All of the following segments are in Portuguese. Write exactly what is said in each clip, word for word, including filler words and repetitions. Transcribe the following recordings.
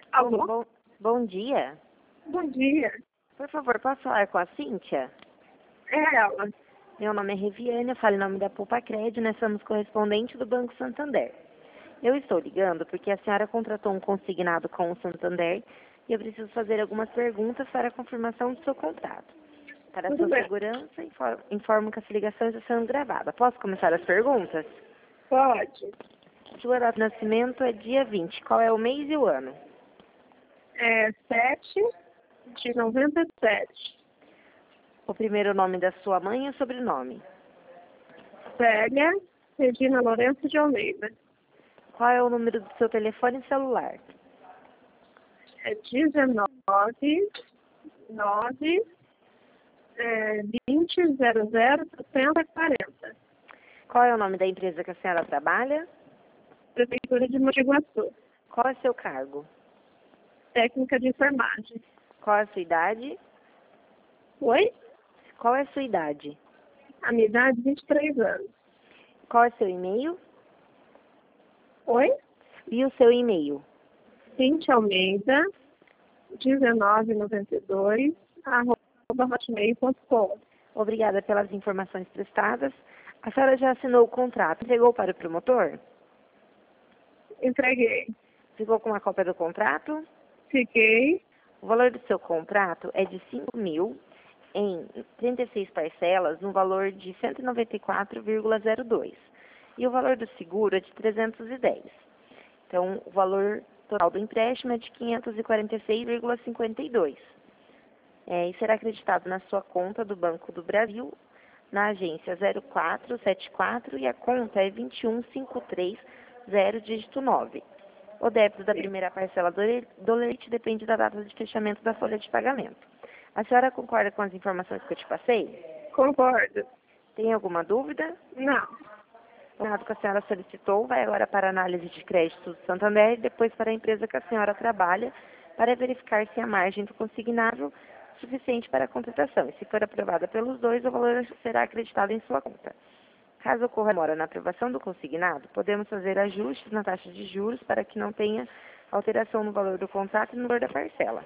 Alô? Bom, bom dia. Bom dia. Por favor, posso falar com a Cíntia? É ela. Meu nome é Reviane, eu falo em nome da Poupa Crédito, nós somos correspondente do Banco Santander. Eu estou ligando porque a senhora contratou um consignado com o Santander e eu preciso fazer algumas perguntas para a confirmação do seu contrato. Para a Tudo sua bem. segurança, infor- informo que as ligações estão sendo gravadas. Posso começar as perguntas? Pode. Sua data de nascimento é dia vinte. Qual é o mês e o ano? É sete de noventa e sete. O primeiro nome da sua mãe e o sobrenome? Célia Regina Lourenço de Almeida. Qual é o número do seu telefone celular? É dezenove, nove, é, vinte, zero zero, sessenta, quarenta. Qual é o nome da empresa que a senhora trabalha? Prefeitura de Mogi Guaçu. Qual é o seu cargo? Técnica de enfermagem. Qual é a sua idade? Oi? Qual é a sua idade? A minha idade, vinte e três anos. Qual é seu e-mail? Oi? E o seu e-mail? Cintia Almeida, dezenove noventa e dois, arroba hotmail ponto com. Obrigada pelas informações prestadas. A senhora já assinou o contrato? Entregou para o promotor? Entreguei. Ficou com uma cópia do contrato? Fiquei. O valor do seu contrato é de cinco mil em trinta e seis parcelas no valor de cento e noventa e quatro vírgula zero dois. E o valor do seguro é de trezentos e dez. Então, o valor total do empréstimo é de quinhentos e quarenta e seis vírgula cinquenta e dois. É, e será acreditado na sua conta do Banco do Brasil, na agência zero quatro sete quatro, e a conta é vinte e um cinco três zero, dígito nove. O débito da primeira parcela do le- do leite depende da data de fechamento da folha de pagamento. A senhora concorda com as informações que eu te passei? Concordo. Tem alguma dúvida? Não. O dado que a senhora solicitou vai agora para a análise de crédito do Santander e depois para a empresa que a senhora trabalha para verificar se a margem do consignável é suficiente para a contratação. E se for aprovada pelos dois, o valor será acreditado em sua conta. Caso ocorra demora na aprovação do consignado, podemos fazer ajustes na taxa de juros para que não tenha alteração no valor do contrato e no valor da parcela.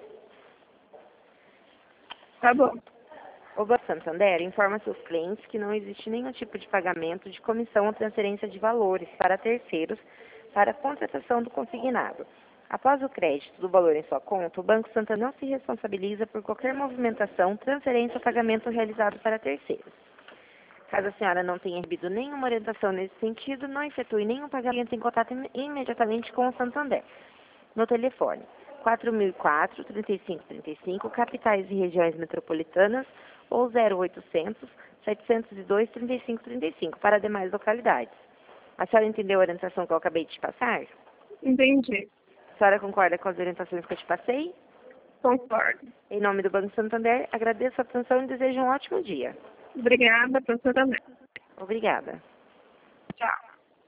Tá bom. O Banco Santander informa seus clientes que não existe nenhum tipo de pagamento de comissão ou transferência de valores para terceiros para a contratação do consignado. Após o crédito do valor em sua conta, o Banco Santander não se responsabiliza por qualquer movimentação, transferência ou pagamento realizado para terceiros. Caso a senhora não tenha recebido nenhuma orientação nesse sentido, não efetue nenhum pagamento em contato im- imediatamente com o Santander. No telefone quatro mil e quatro, trinta e cinco trinta e cinco, capitais e regiões metropolitanas, ou zero oitocentos, setecentos e dois, trinta e cinco trinta e cinco para demais localidades. A senhora entendeu a orientação que eu acabei de te passar? Entendi. A senhora concorda com as orientações que eu te passei? Concordo. Em nome do Banco Santander, agradeço a atenção e desejo um ótimo dia. Obrigada, professora também. Obrigada.